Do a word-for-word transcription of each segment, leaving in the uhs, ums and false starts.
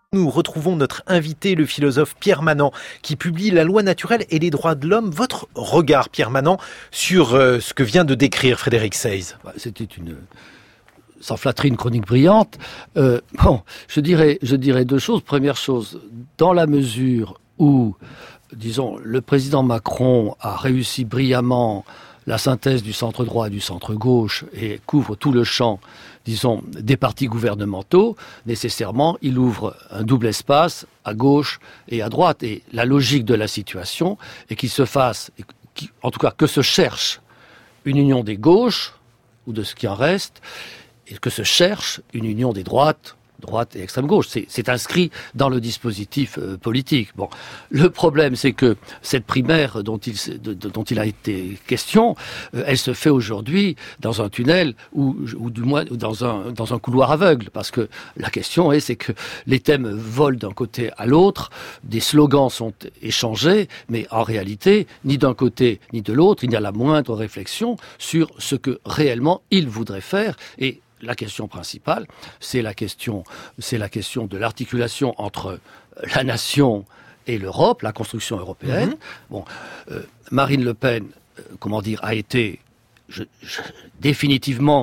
Nous retrouvons notre invité, le philosophe Pierre Manant, qui publie La loi naturelle et les droits de l'homme. Votre regard, Pierre Manant, sur euh, ce que vient de décrire Frédéric Seyss. C'était une, sans flatterie, une chronique brillante. Euh, bon, je dirais, je dirais deux choses. Première chose, dans la mesure où, disons, le président Macron a réussi brillamment la synthèse du centre droit et du centre gauche et couvre tout le champ, disons, des partis gouvernementaux, nécessairement, il ouvre un double espace à gauche et à droite. Et la logique de la situation est qu'il se fasse, en tout cas que se cherche une union des gauches, ou de ce qui en reste, et que se cherche une union des droites, droite et extrême gauche. C'est, c'est inscrit dans le dispositif euh, politique. Bon, le problème, c'est que cette primaire dont il, de, de, dont il a été question, euh, elle se fait aujourd'hui dans un tunnel ou, ou du moins dans un dans un couloir aveugle, parce que la question est, c'est que les thèmes volent d'un côté à l'autre, des slogans sont échangés, mais en réalité, ni d'un côté ni de l'autre, il n'y a la moindre réflexion sur ce que réellement il voudrait faire. Et la question principale, c'est la question, c'est la question de l'articulation entre la nation et l'Europe, la construction européenne. Mmh. Bon, euh, Marine Le Pen, euh, comment dire, a été je, je, définitivement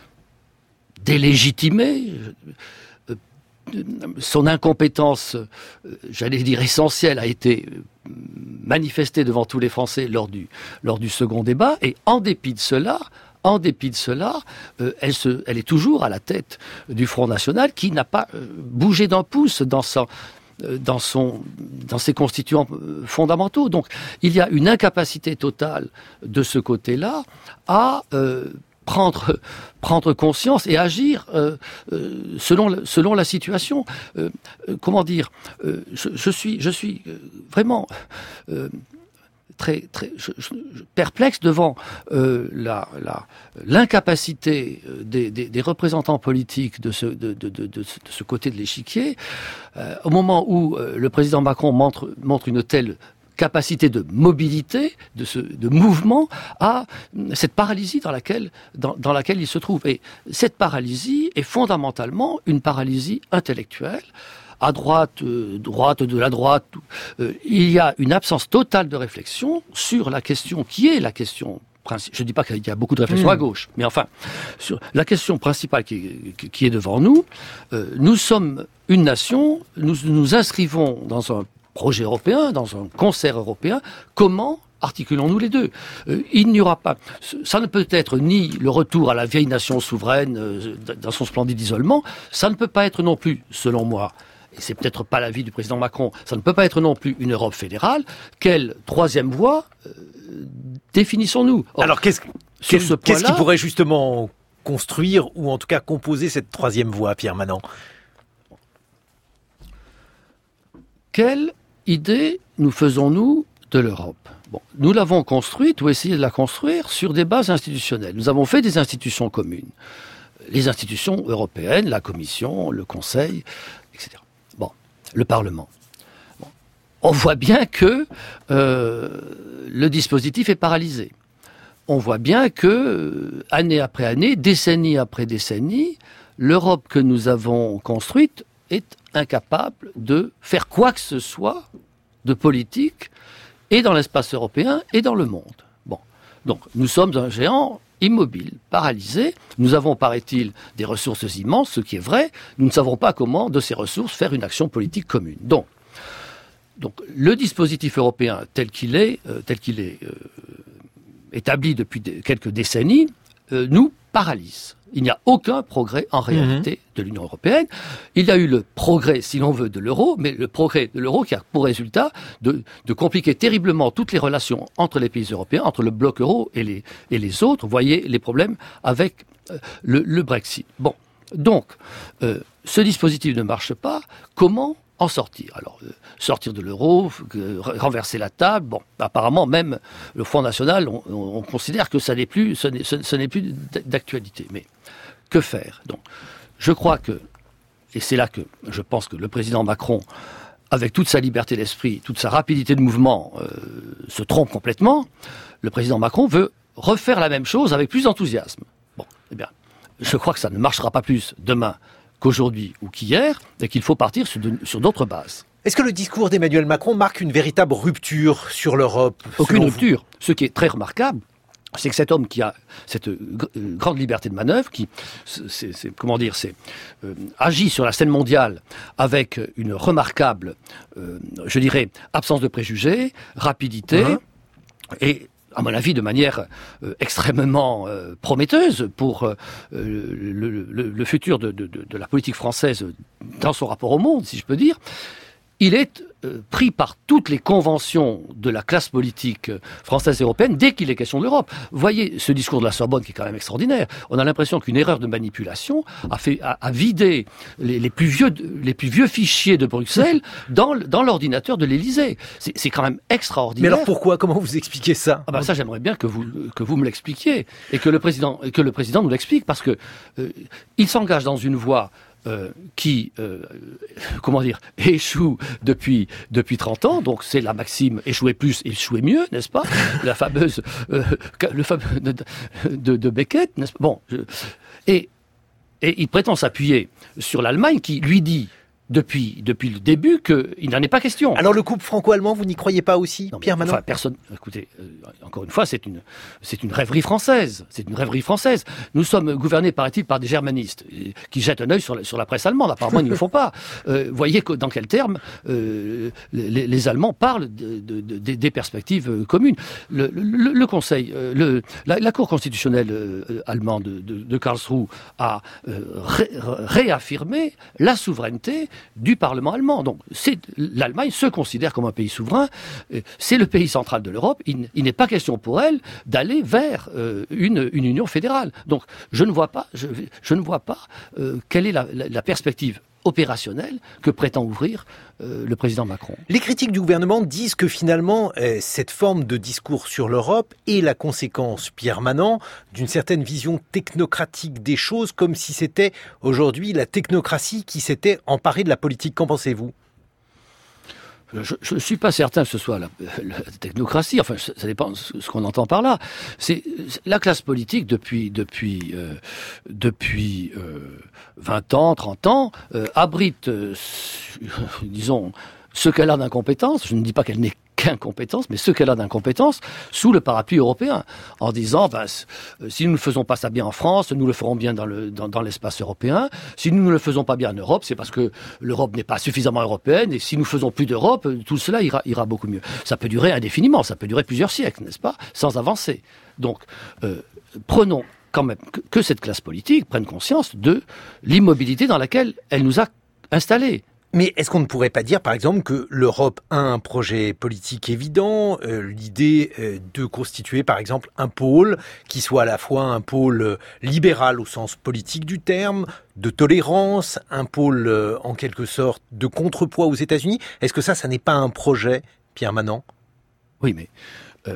délégitimée. Euh, son incompétence, euh, j'allais dire essentielle, a été manifestée devant tous les Français lors du lors du second débat. Et en dépit de cela. En dépit de cela, euh, elle, se, elle est toujours à la tête du Front National qui n'a pas euh, bougé d'un pouce dans, sa, euh, dans, son, dans ses constituants euh, fondamentaux. Donc il y a une incapacité totale de ce côté-là à euh, prendre, prendre conscience et agir euh, euh, selon, selon la situation. Euh, euh, comment dire euh, je, je suis, je suis vraiment... Euh, très, très je, je, perplexe devant euh, la, la, l'incapacité des, des, des représentants politiques de ce, de, de, de, de ce côté de l'échiquier, euh, au moment où euh, le président Macron montre, montre une telle capacité de mobilité, de, ce, de mouvement, à cette paralysie dans laquelle, dans, dans laquelle il se trouve. Et cette paralysie est fondamentalement une paralysie intellectuelle. À droite, euh, droite de la droite, euh, il y a une absence totale de réflexion sur la question qui est la question principale. Je ne dis pas qu'il y a beaucoup de réflexion mmh. à gauche, mais enfin, sur la question principale qui, qui, qui est devant nous, euh, nous sommes une nation, nous nous inscrivons dans un projet européen, dans un concert européen. Comment articulons-nous les deux? euh, Il n'y aura pas... Ça ne peut être ni le retour à la vieille nation souveraine euh, dans son splendide isolement, ça ne peut pas être non plus, selon moi, et c'est peut-être pas l'avis du président Macron, ça ne peut pas être non plus une Europe fédérale. Quelle troisième voie euh, définissons-nous? Or, Alors qu'est-ce, sur ce qu'est-ce qui pourrait justement construire ou en tout cas composer cette troisième voie, Pierre Manant? Quelle idée nous faisons-nous de l'Europe? Bon, nous l'avons construite ou essayé de la construire sur des bases institutionnelles. Nous avons fait des institutions communes. Les institutions européennes, la Commission, le Conseil, et cetera. Bon, le Parlement. Bon. On voit bien que euh, le dispositif est paralysé. On voit bien que, euh, année après année, décennie après décennie, l'Europe que nous avons construite est incapable de faire quoi que ce soit de politique et dans l'espace européen et dans le monde. Bon, donc nous sommes un géant immobile, paralysé. Nous avons, paraît-il, des ressources immenses, ce qui est vrai. Nous ne savons pas comment, de ces ressources, faire une action politique commune. Donc, donc le dispositif européen tel qu'il est, euh, tel qu'il est euh, établi depuis de, quelques décennies, euh, nous paralyse. Il n'y a aucun progrès en réalité mmh. de l'Union européenne. Il y a eu le progrès, si l'on veut, de l'euro, mais le progrès de l'euro qui a pour résultat de, de compliquer terriblement toutes les relations entre les pays européens, entre le bloc euro et les, et les autres. Vous voyez les problèmes avec euh, le, le Brexit. Bon, donc, euh, ce dispositif ne marche pas. Comment en sortir? Alors, euh, sortir de l'euro, euh, renverser la table. Bon, apparemment, même le Front National, on, on, on considère que ça n'est plus, ce n'est, ce, ce n'est plus d'actualité. Mais que faire? Donc, je crois que, et c'est là que je pense que le président Macron, avec toute sa liberté d'esprit, toute sa rapidité de mouvement, euh, se trompe complètement. Le président Macron veut refaire la même chose avec plus d'enthousiasme. Bon, eh bien, je crois que ça ne marchera pas plus demain qu'aujourd'hui ou qu'hier, et qu'il faut partir sur, de, sur d'autres bases. Est-ce que le discours d'Emmanuel Macron marque une véritable rupture sur l'Europe? Aucune rupture. Ce qui est très remarquable, c'est que cet homme qui a cette g- grande liberté de manœuvre, qui, c'est, c'est, comment dire, c'est, euh, agit sur la scène mondiale avec une remarquable, euh, je dirais, absence de préjugés, rapidité, mmh. et à mon avis, de manière euh, extrêmement euh, prometteuse pour euh, le, le, le, le futur de, de, de la politique française dans son rapport au monde, si je peux dire. Il est euh, pris par toutes les conventions de la classe politique euh, française et européenne dès qu'il est question de l'Europe. Vous voyez ce discours de la Sorbonne qui est quand même extraordinaire. On a l'impression qu'une erreur de manipulation a, fait, a, a vidé les, les, plus vieux, les plus vieux fichiers de Bruxelles dans, dans l'ordinateur de l'Élysée. C'est, c'est quand même extraordinaire. Mais alors pourquoi? Comment vous expliquez ça? Ah ben ça, j'aimerais bien que vous, que vous me l'expliquiez et que le président, que le président nous l'explique, parce que euh, il s'engage dans une voie Euh, qui, euh, comment dire, échoue depuis, depuis trente ans. Donc c'est la maxime échouer plus, échouer mieux, n'est-ce pas? La fameuse, euh, le fameux de, de, de Beckett, n'est-ce pas? Bon, je, et, et il prétend s'appuyer sur l'Allemagne qui lui dit depuis, depuis le début qu'il n'en est pas question. Alors le couple franco-allemand, vous n'y croyez pas aussi, non, Pierre Manon? Enfin, personne. Écoutez, euh, encore une fois, c'est une, c'est une rêverie française. C'est une rêverie française. Nous sommes gouvernés, paraît-il, par des germanistes euh, qui jettent un œil sur la, sur la presse allemande. Apparemment, ils ne le font pas. Euh, voyez que, dans quels termes euh, les, les Allemands parlent de, de, de, de, des perspectives euh, communes. Le, le, le Conseil, euh, le, la, la Cour constitutionnelle euh, allemande de, de, de Karlsruhe a euh, ré, réaffirmé la souveraineté du Parlement allemand. Donc, c'est, l'Allemagne se considère comme un pays souverain. C'est le pays central de l'Europe. Il, il n'est pas question pour elle d'aller vers euh, une, une union fédérale. Donc, je ne vois pas, je, je ne vois pas euh, quelle est la, la, la perspective opérationnelle que prétend ouvrir euh, le président Macron. Les critiques du gouvernement disent que finalement, euh, cette forme de discours sur l'Europe est la conséquence, Pierre Manon, d'une certaine vision technocratique des choses, comme si c'était aujourd'hui la technocratie qui s'était emparée de la politique. Qu'en pensez-vous ? Je ne suis pas certain que ce soit la, la technocratie, enfin ça dépend de ce qu'on entend par là. C'est la classe politique depuis depuis euh, depuis euh, vingt ans, trente ans euh, abrite, euh, disons, ce qu'elle a d'incompétence. Je ne dis pas qu'elle n'est qu'incompétence, mais ce qu'elle a d'incompétence sous le parapluie européen, en disant ben, si nous ne faisons pas ça bien en France, nous le ferons bien dans, le, dans, dans l'espace européen. Si nous ne le faisons pas bien en Europe, c'est parce que l'Europe n'est pas suffisamment européenne, et si nous faisons plus d'Europe, tout cela ira, ira beaucoup mieux. Ça peut durer indéfiniment, ça peut durer plusieurs siècles, n'est-ce pas, sans avancer. Donc, euh, prenons quand même que, que cette classe politique prenne conscience de l'immobilité dans laquelle elle nous a installés. Mais est-ce qu'on ne pourrait pas dire, par exemple, que l'Europe a un projet politique évident, euh, l'idée euh, de constituer, par exemple, un pôle qui soit à la fois un pôle euh, libéral au sens politique du terme, de tolérance, un pôle, euh, en quelque sorte, de contrepoids aux États-Unis? Est-ce que ça, ça n'est pas un projet, Pierre Manon? Oui, mais euh,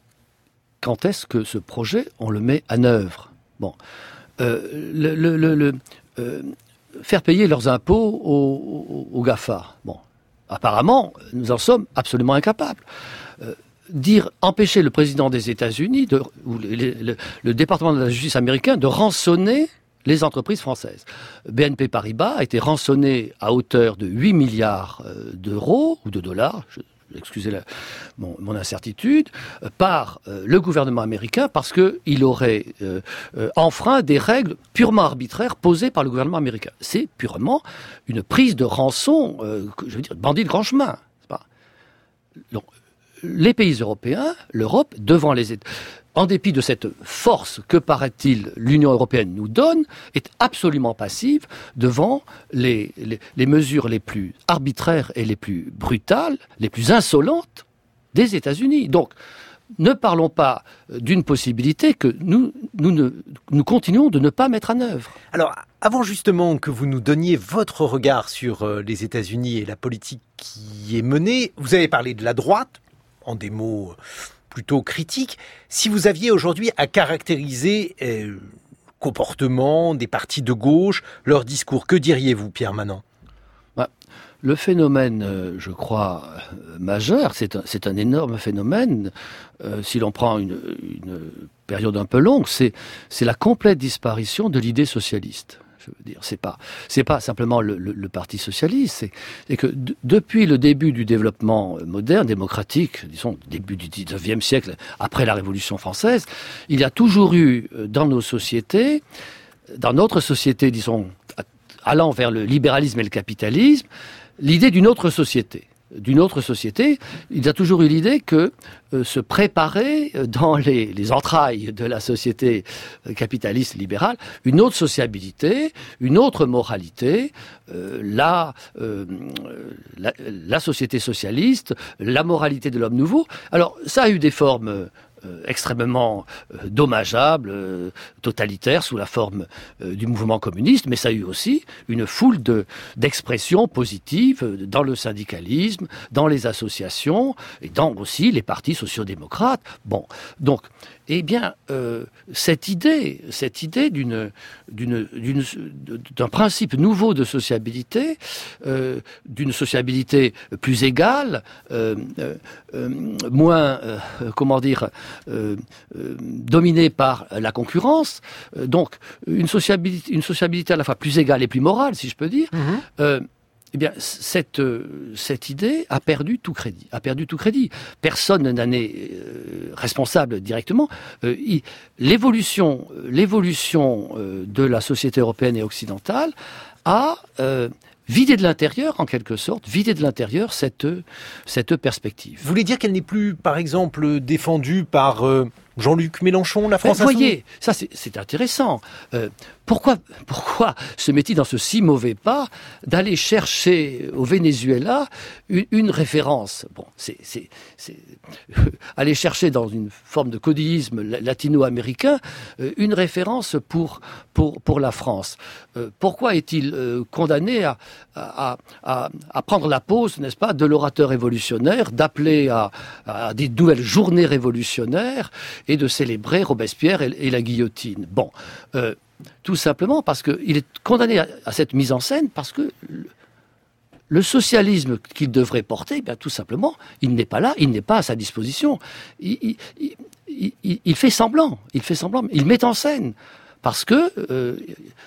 quand est-ce que ce projet, on le met en œuvre? Bon, euh, le... le, le, le euh, faire payer leurs impôts aux, aux, aux GAFA. Bon, apparemment, nous en sommes absolument incapables. Euh, dire, empêcher le président des États-Unis, de, ou le, le, le département de la justice américain, de rançonner les entreprises françaises. B N P Paribas a été rançonné à hauteur de huit milliards d'euros, ou de dollars, je, excusez la, mon, mon incertitude, euh, par euh, le gouvernement américain parce qu'il aurait euh, euh, enfreint des règles purement arbitraires posées par le gouvernement américain. C'est purement une prise de rançon, euh, je veux dire, bandit de grand chemin. C'est pas... Donc, les pays européens, l'Europe, devant les États... en dépit de cette force que, paraît-il, l'Union européenne nous donne, est absolument passive devant les, les, les mesures les plus arbitraires et les plus brutales, les plus insolentes des États-Unis. Donc, ne parlons pas d'une possibilité que nous, nous, ne, nous continuons de ne pas mettre en œuvre. Alors, avant justement que vous nous donniez votre regard sur les États-Unis et la politique qui est menée, vous avez parlé de la droite, en des mots plutôt critiques. Si vous aviez aujourd'hui à caractériser euh, le comportement des partis de gauche, leur discours, que diriez-vous, Pierre Manon ? bah, Le phénomène, euh, je crois, euh, majeur, c'est un, c'est un énorme phénomène, euh, si l'on prend une, une période un peu longue, c'est, c'est la complète disparition de l'idée socialiste. Je veux dire, c'est pas, c'est pas simplement le, le, le Parti socialiste. C'est, c'est que d- depuis le début du développement moderne, démocratique, disons début du dix-neuvième siècle, après la Révolution française, il y a toujours eu dans nos sociétés, dans notre société, disons, allant vers le libéralisme et le capitalisme, l'idée d'une autre société. D'une autre société, il y a toujours eu l'idée que euh, se préparer dans les, les entrailles de la société capitaliste libérale une autre sociabilité, une autre moralité, euh, la, euh, la, la société socialiste, la moralité de l'homme nouveau. Alors, ça a eu des formes euh, extrêmement euh, dommageables, euh, totalitaires, sous la forme euh, du mouvement communiste, mais ça a eu aussi une foule de, d'expressions positives euh, dans le syndicalisme, dans les associations, et dans aussi les partis sociaux-démocrates. Bon, donc, eh bien, euh, cette idée, cette idée d'une, d'une, d'une, d'un principe nouveau de sociabilité, euh, d'une sociabilité plus égale, euh, euh, moins, euh, comment dire, euh, euh, dominée par la concurrence, euh, donc une sociabilité, une sociabilité à la fois plus égale et plus morale, si je peux dire. Mmh. Euh, Eh bien, cette, cette idée a perdu tout crédit. A perdu tout crédit. Personne n'en est euh, responsable directement. Euh, il, l'évolution, l'évolution euh, de la société européenne et occidentale a euh, vidé de l'intérieur, en quelque sorte, vidé de l'intérieur cette, cette perspective. Vous voulez dire qu'elle n'est plus, par exemple, défendue par euh, Jean-Luc Mélenchon, la France Insoumise ? Vous voyez, ça c'est, c'est intéressant. Euh, Pourquoi, pourquoi se met-il dans ce si mauvais pas d'aller chercher au Venezuela une, une référence ? Bon, c'est, c'est, c'est aller chercher dans une forme de codisme latino-américain une référence pour pour pour la France. Euh, pourquoi est-il euh, condamné à, à à à prendre la pose, n'est-ce pas, de l'orateur révolutionnaire, d'appeler à, à des nouvelles journées révolutionnaires et de célébrer Robespierre et, et la guillotine ? Bon. Euh, Tout simplement parce qu'il est condamné à, à cette mise en scène parce que le, le socialisme qu'il devrait porter, bien tout simplement, il n'est pas là, il n'est pas à sa disposition. Il, il, il, il, il fait semblant, il fait semblant, il met en scène parce que euh,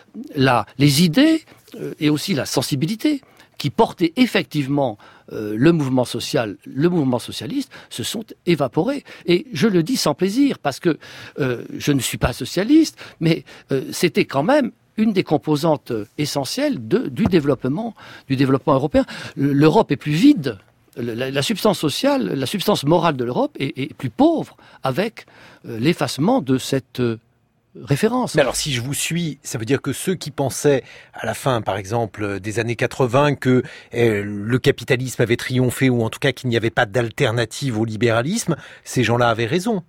la, les idées euh, et aussi la sensibilité qui portaient effectivement euh, le mouvement social, le mouvement socialiste, se sont évaporés. Et je le dis sans plaisir, parce que euh, je ne suis pas socialiste, mais euh, c'était quand même une des composantes essentielles de, du développement, du développement européen. L'Europe est plus vide. La, la substance sociale, la substance morale de l'Europe est, est plus pauvre avec euh, l'effacement de cette euh, référence. Mais alors, si je vous suis, ça veut dire que ceux qui pensaient, à la fin, par exemple, des années quatre-vingts, que euh, le capitalisme avait triomphé, ou en tout cas qu'il n'y avait pas d'alternative au libéralisme, ces gens-là avaient raison.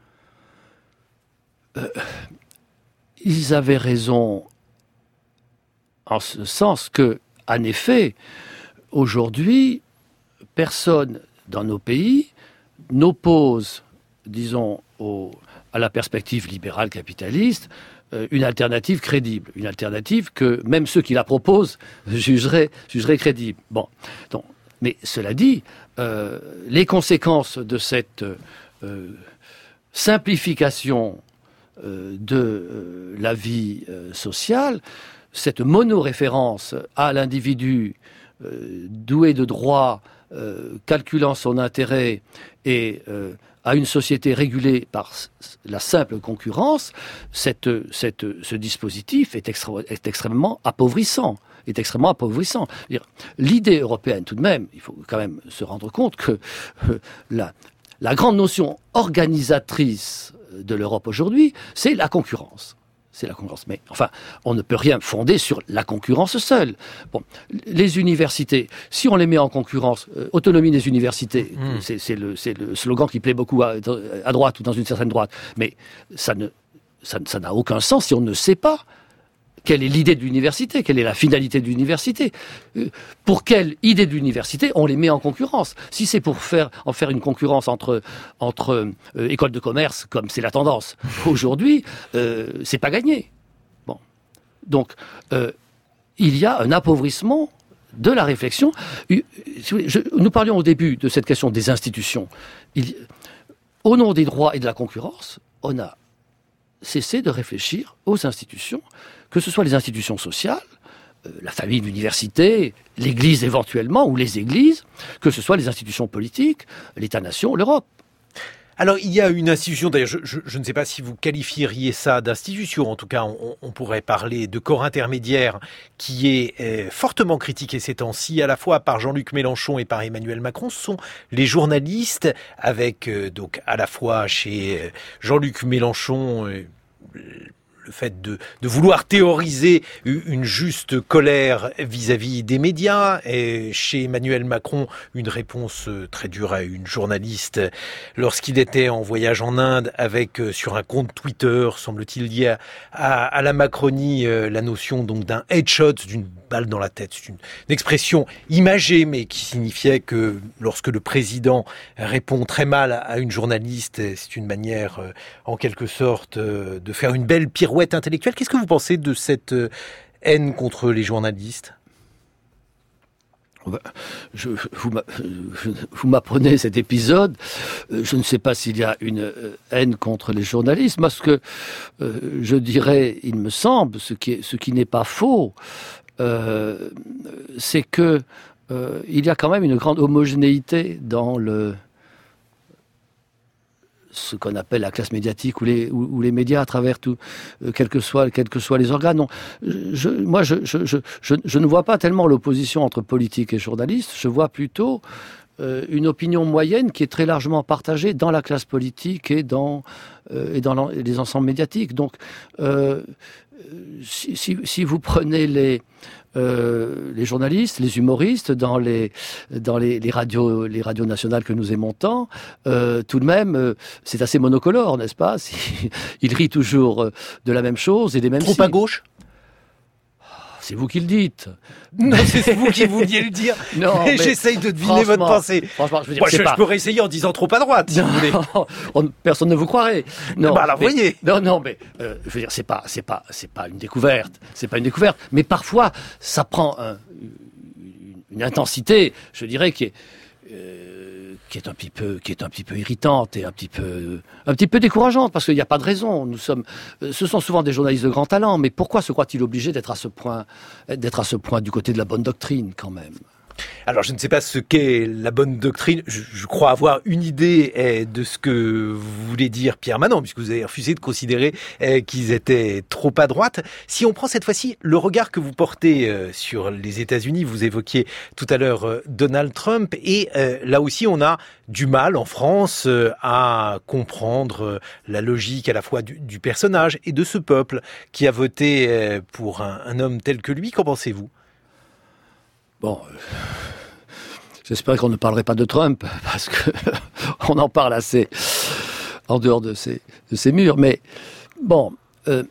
Euh, ils avaient raison en ce sens que, en effet, aujourd'hui, personne dans nos pays n'oppose, disons, au à la perspective libérale capitaliste, euh, une alternative crédible, une alternative que même ceux qui la proposent jugeraient, jugeraient crédible. Bon, donc, mais cela dit, euh, les conséquences de cette euh, simplification euh, de euh, la vie euh, sociale, cette monoréférence à l'individu euh, doué de droit, euh, calculant son intérêt et euh, à une société régulée par la simple concurrence, cette, cette, ce dispositif est, extra, est extrêmement appauvrissant. Est extrêmement appauvrissant. L'idée européenne, tout de même, il faut quand même se rendre compte que euh, la, la grande notion organisatrice de l'Europe aujourd'hui, c'est la concurrence. C'est la concurrence. Mais enfin, on ne peut rien fonder sur la concurrence seule. Bon, les universités, si on les met en concurrence, euh, autonomie des universités, mmh. c'est, c'est, le, c'est le slogan qui plaît beaucoup à, à droite ou dans une certaine droite. Mais ça, ne, ça, ça n'a aucun sens si on ne sait pas quelle est l'idée de l'université, quelle est la finalité de l'université. Euh, pour quelle idée de l'université on les met en concurrence ? Si c'est pour faire, en faire une concurrence entre, entre euh, écoles de commerce, comme c'est la tendance aujourd'hui, euh, c'est pas gagné. Bon. Donc, euh, il y a un appauvrissement de la réflexion. Je, nous parlions au début de cette question des institutions. Il, au nom des droits et de la concurrence, on a cesser de réfléchir aux institutions, que ce soit les institutions sociales, euh, la famille, l'université, l'Église éventuellement, ou les églises, que ce soit les institutions politiques, l'État-nation, l'Europe. Alors, il y a une institution, d'ailleurs, je, je, je ne sais pas si vous qualifieriez ça d'institution, en tout cas, on, on pourrait parler de corps intermédiaire qui est euh, fortement critiqué ces temps-ci, à la fois par Jean-Luc Mélenchon et par Emmanuel Macron. Ce sont les journalistes, avec euh, donc à la fois chez euh, Jean-Luc Mélenchon... Euh, le fait de, de vouloir théoriser une juste colère vis-à-vis des médias, et chez Emmanuel Macron, une réponse très dure à une journaliste lorsqu'il était en voyage en Inde avec, sur un compte Twitter, semble-t-il lié à, à la Macronie, la notion donc d'un headshot, d'une balle dans la tête. C'est une, une expression imagée, mais qui signifiait que lorsque le président répond très mal à une journaliste, c'est une manière, en quelque sorte, de faire une belle pirouette intellectuelle. Qu'est-ce que vous pensez de cette haine contre les journalistes ? Je, vous, vous m'apprenez cet épisode. Je ne sais pas s'il y a une haine contre les journalistes. Moi, ce que euh, je dirais, il me semble, ce qui, est, ce qui n'est pas faux, euh, c'est que euh, il y a quand même une grande homogénéité dans le ce qu'on appelle la classe médiatique ou les, ou, ou les médias à travers tout, euh, quels que soient, quels que soient les organes. Non, je, moi, je, je, je, je, je ne vois pas tellement l'opposition entre politique et journaliste. Je vois plutôt euh, une opinion moyenne qui est très largement partagée dans la classe politique et dans, euh, et dans les ensembles médiatiques. Donc, euh, si, si, si vous prenez les Euh, les journalistes, les humoristes dans les dans les, les radios les radios nationales que nous aimons tant, euh, tout de même, euh, c'est assez monocolore, n'est-ce pas? Si, ils rient toujours de la même chose et des mêmes. Trop signes. À gauche. C'est vous qui le dites. Non, c'est vous qui vouliez le dire. Non, mais j'essaye de deviner votre pensée. Franchement, je veux dire, Moi, je, pas... je pourrais essayer en disant trop à droite, si non, vous voulez. On, personne ne vous croirait. Non, bah alors, mais, voyez. Non, non, mais euh, je veux dire, c'est pas, c'est pas, c'est pas une découverte. C'est pas une découverte. Mais parfois, ça prend un, une, une intensité, je dirais, qui est. Euh, qui est un petit peu, qui est un petit peu irritante et un petit peu, un petit peu décourageante, parce qu'il n'y a pas de raison. Nous sommes, ce sont souvent des journalistes de grand talent, mais pourquoi se croient-ils obligés d'être à ce point, d'être à ce point du côté de la bonne doctrine, quand même? Alors, je ne sais pas ce qu'est la bonne doctrine. Je, je crois avoir une idée de ce que vous voulez dire, Pierre Manant, puisque vous avez refusé de considérer qu'ils étaient trop à droite. Si on prend cette fois-ci le regard que vous portez sur les États-Unis, vous évoquiez tout à l'heure Donald Trump, et là aussi, on a du mal en France à comprendre la logique à la fois du, du personnage et de ce peuple qui a voté pour un, un homme tel que lui. Qu'en pensez-vous ? Bon, euh, j'espère qu'on ne parlerait pas de Trump, parce que on en parle assez en dehors de ces, de ces murs. Mais bon, euh,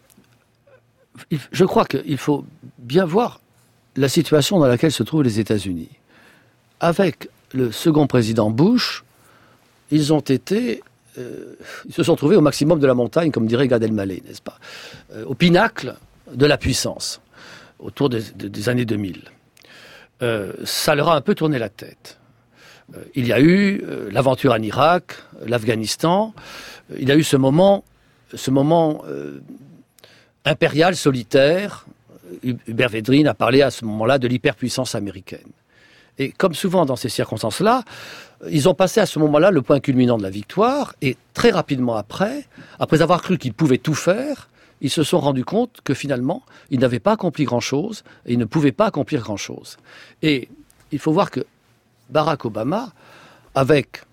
je crois qu'il faut bien voir la situation dans laquelle se trouvent les États-Unis. Avec le second président Bush, ils ont été, euh, ils se sont trouvés au maximum de la montagne, comme dirait Gad Elmaleh, n'est-ce pas, euh, au pinacle de la puissance, autour des, des années deux mille. Euh, ça leur a un peu tourné la tête. Euh, il y a eu euh, l'aventure en Irak, l'Afghanistan. Euh, il y a eu ce moment, ce moment euh, impérial, solitaire. Hubert Védrine a parlé à ce moment-là de l'hyperpuissance américaine. Et comme souvent dans ces circonstances-là, ils ont passé à ce moment-là le point culminant de la victoire. Et très rapidement après, après avoir cru qu'ils pouvaient tout faire, ils se sont rendus compte que finalement, ils n'avaient pas accompli grand-chose et ils ne pouvaient pas accomplir grand-chose. Et il faut voir que Barack Obama, avec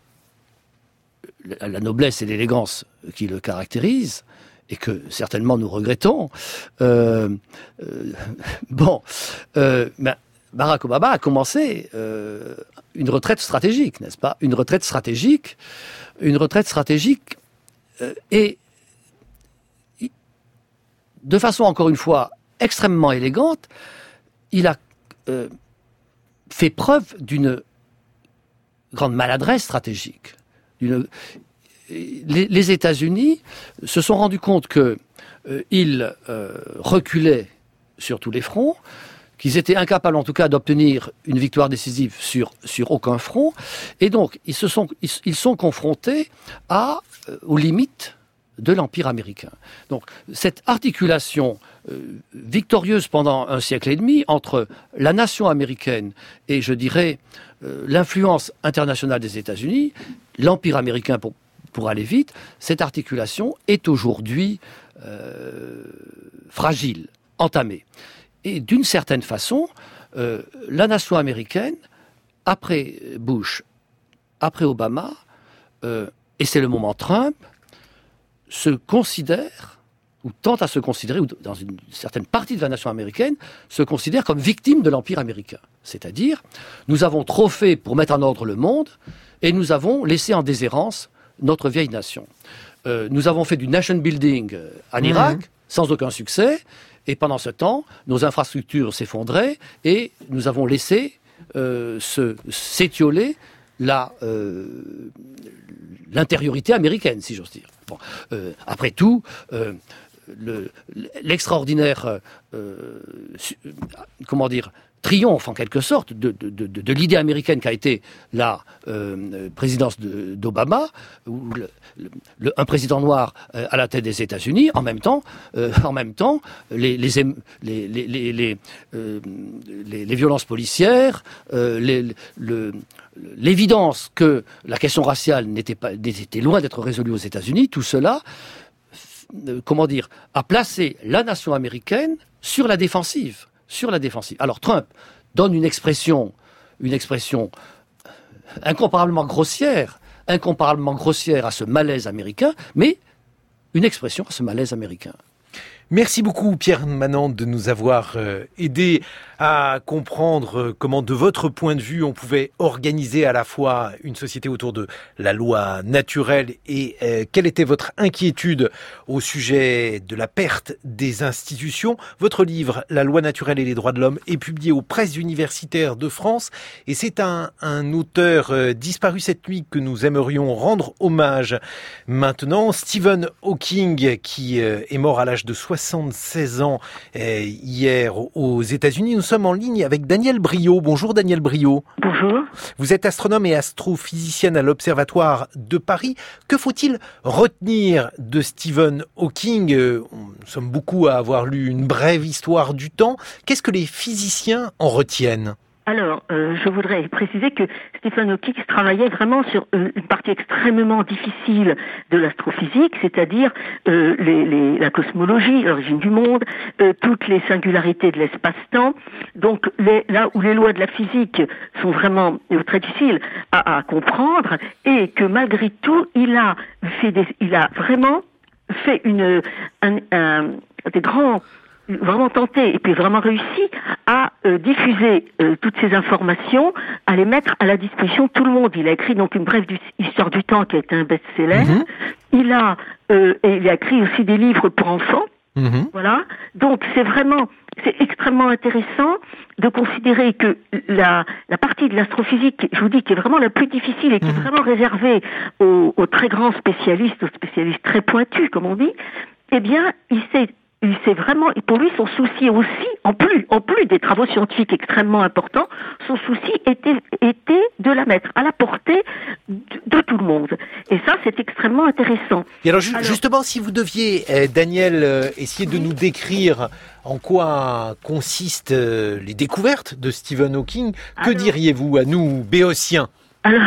la noblesse et l'élégance qui le caractérisent, et que certainement nous regrettons, euh, euh, bon, euh, ben, Barack Obama a commencé euh, une retraite stratégique, n'est-ce pas? Une retraite stratégique, une retraite stratégique euh, et de façon, encore une fois, extrêmement élégante, il a euh, fait preuve d'une grande maladresse stratégique. D'une... Les, les États-Unis se sont rendus compte qu'ils euh, euh, reculaient sur tous les fronts, qu'ils étaient incapables en tout cas d'obtenir une victoire décisive sur, sur aucun front, et donc ils, se sont, ils, ils sont confrontés à, euh, aux limites de l'Empire américain. Donc cette articulation euh, victorieuse pendant un siècle et demi entre la nation américaine et, je dirais, euh, l'influence internationale des États-Unis, l'Empire américain pour, pour aller vite, cette articulation est aujourd'hui euh, fragile, entamée. Et d'une certaine façon, euh, la nation américaine, après Bush, après Obama, euh, et c'est le moment Trump, se considère, ou tente à se considérer, ou dans une certaine partie de la nation américaine, se considère comme victime de l'Empire américain. C'est-à-dire, nous avons trop fait pour mettre en ordre le monde, et nous avons laissé en déshérence notre vieille nation. Euh, nous avons fait du nation building en Irak, mmh. sans aucun succès, et pendant ce temps, nos infrastructures s'effondraient, et nous avons laissé euh, se, s'étioler la, euh, l'intériorité américaine, si j'ose dire. Bon, euh, après tout, euh, le, l'extraordinaire, euh, comment dire, triomphe en quelque sorte de, de, de, de l'idée américaine qu'a été la euh, présidence de, d'Obama, où le, le, un président noir euh, à la tête des États-Unis, en même temps, euh, en même temps, les, les, les, les, les, les, euh, les, les violences policières, euh, les, le, l'évidence que la question raciale n'était pas, était loin d'être résolue aux États-Unis, tout cela, euh, comment dire, a placé la nation américaine sur la défensive. Sur la défensive. Alors Trump donne une expression, une expression incomparablement grossière, incomparablement grossière à ce malaise américain, mais une expression à ce malaise américain. Merci beaucoup Pierre Manante de nous avoir euh, aidé à comprendre euh, comment de votre point de vue on pouvait organiser à la fois une société autour de la loi naturelle et euh, quelle était votre inquiétude au sujet de la perte des institutions. Votre livre « La loi naturelle et les droits de l'homme » est publié aux Presses universitaires de France et c'est un, un auteur euh, disparu cette nuit que nous aimerions rendre hommage maintenant. Stephen Hawking qui euh, est mort à l'âge de soixante-seize ans euh, hier aux États-Unis. Nous sommes en ligne avec Danielle Briot. Bonjour Danielle Briot. Bonjour. Vous êtes astronome et astrophysicienne à l'Observatoire de Paris. Que faut-il retenir de Stephen Hawking ? euh, Nous sommes beaucoup à avoir lu une brève histoire du temps. Qu'est-ce que les physiciens en retiennent ? Alors, euh, je voudrais préciser que Stephen Hawking travaillait vraiment sur euh, une partie extrêmement difficile de l'astrophysique, c'est-à-dire euh, les, les, la cosmologie, l'origine du monde, euh, toutes les singularités de l'espace-temps. Donc, les, là où les lois de la physique sont vraiment euh, très difficiles à, à comprendre, et que malgré tout, il a fait des, il a vraiment fait une, un, un, des grands vraiment tenté et puis vraiment réussi à euh, diffuser euh, toutes ces informations, à les mettre à la disposition de tout le monde. Il a écrit donc une brève du, histoire du temps qui a été un best-seller. Mmh. Il a euh, et il a écrit aussi des livres pour enfants. Mmh. Voilà. Donc c'est vraiment c'est extrêmement intéressant de considérer que la la partie de l'astrophysique, je vous dis, qui est vraiment la plus difficile et qui mmh. est vraiment réservée aux, aux très grands spécialistes, aux spécialistes très pointus, comme on dit, eh bien, il s'est Il s'est vraiment, et pour lui, son souci aussi, en plus, en plus des travaux scientifiques extrêmement importants, son souci était, était de la mettre à la portée de, de tout le monde. Et ça, c'est extrêmement intéressant. Et alors, ju- alors justement, si vous deviez, euh, Daniel, euh, essayer de oui. nous décrire en quoi consistent euh, les découvertes de Stephen Hawking, que alors, diriez-vous à nous, béotiens ? Alors,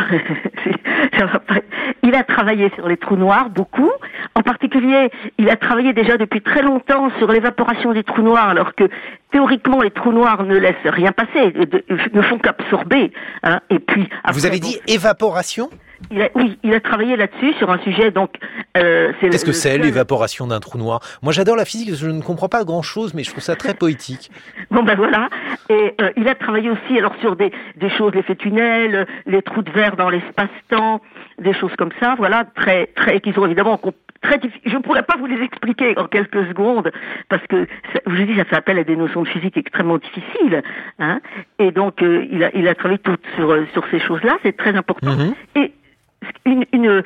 ça va pas... Il a travaillé sur les trous noirs, beaucoup. En particulier, il a travaillé déjà depuis très longtemps sur l'évaporation des trous noirs, alors que théoriquement, les trous noirs ne laissent rien passer, ne font qu'absorber. Hein. Et puis, après, vous avez dit bon, évaporation ? Il a, oui, il a travaillé là-dessus sur un sujet. Donc, euh, c'est qu'est-ce le, que c'est seul... l'évaporation d'un trou noir ? Moi, j'adore la physique. Je ne comprends pas grand-chose, mais je trouve ça très poétique. Bon ben voilà. Et euh, il a travaillé aussi alors sur des des choses, l'effet tunnel, les trous de verre dans l'espace-temps, des choses comme ça. Voilà, très très qui sont évidemment très difficiles. Je ne pourrais pas vous les expliquer en quelques secondes parce que ça, je vous dis, ça fait appel à des notions de physique extrêmement difficiles. Hein. Et donc euh, il a il a travaillé tout sur sur ces choses-là. C'est très important. Mm-hmm. Et Une, une,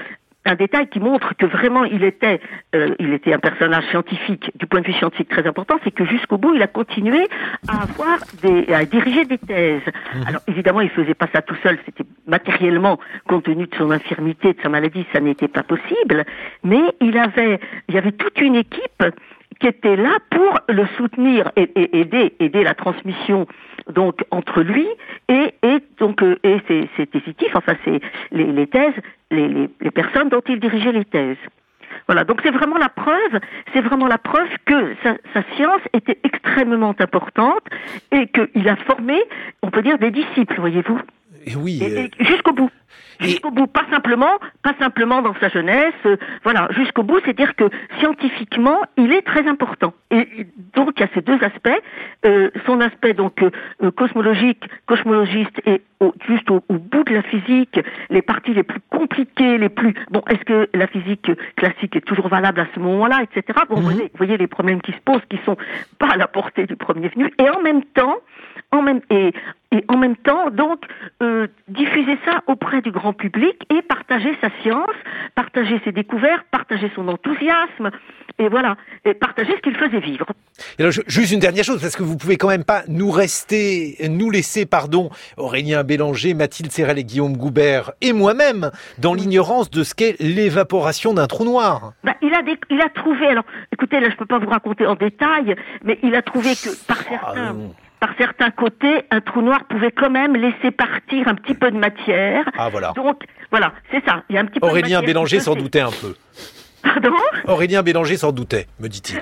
un détail qui montre que vraiment il était, euh, il était un personnage scientifique, du point de vue scientifique très important, c'est que jusqu'au bout, il a continué à avoir des, à diriger des thèses. Mmh. Alors évidemment, il faisait pas ça tout seul, c'était matériellement, compte tenu de son infirmité, de sa maladie, ça n'était pas possible, mais il avait, il y avait toute une équipe qui était là pour le soutenir et, et aider, aider la transmission donc entre lui et, et donc euh, et ses, ses thésitifs, enfin c'est les, les thèses, les, les, les personnes dont il dirigeait les thèses. Voilà, donc c'est vraiment la preuve, c'est vraiment la preuve que sa, sa science était extrêmement importante et qu'il a formé, on peut dire, des disciples, voyez-vous. Et oui. Et, et jusqu'au bout. Jusqu'au et... bout, pas simplement, pas simplement dans sa jeunesse, euh, voilà, jusqu'au bout, c'est-à-dire que scientifiquement, il est très important. Et, et donc il y a ces deux aspects, euh, son aspect donc euh, cosmologique, cosmologiste et au, juste au, au bout de la physique, les parties les plus compliquées, les plus bon, est-ce que la physique classique est toujours valable à ce moment-là, et cetera. Bon, mm-hmm. vous, voyez, vous voyez les problèmes qui se posent, qui sont pas à la portée du premier venu, et en même temps, en même et Et en même temps, donc, euh, diffuser ça auprès du grand public et partager sa science, partager ses découvertes, partager son enthousiasme, et voilà, et partager ce qu'il faisait vivre. Et alors, juste une dernière chose, parce que vous pouvez quand même pas nous rester, nous laisser, pardon, Aurélien Bélanger, Mathilde Serrel et Guillaume Goubert, et moi-même, dans l'ignorance de ce qu'est l'évaporation d'un trou noir. Ben, il a des, il a trouvé, alors, écoutez, là, je peux pas vous raconter en détail, mais il a trouvé que par certains... Oh, Par certains côtés, un trou noir pouvait quand même laisser partir un petit peu de matière. Ah voilà. Donc voilà, c'est ça. Il y a un petit peu Aurélien de Bélanger s'en doutait un peu. Pardon ? Aurélien Bélanger s'en doutait, me dit-il.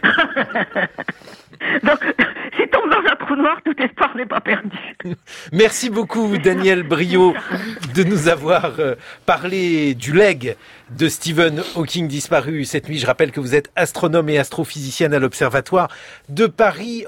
Donc, s'il tombe dans un trou noir, tout espoir n'est pas perdu. Merci beaucoup, Daniel Briot, de nous avoir parlé du legs de Stephen Hawking disparu cette nuit. Je rappelle que vous êtes astronome et astrophysicienne à l'Observatoire de Paris.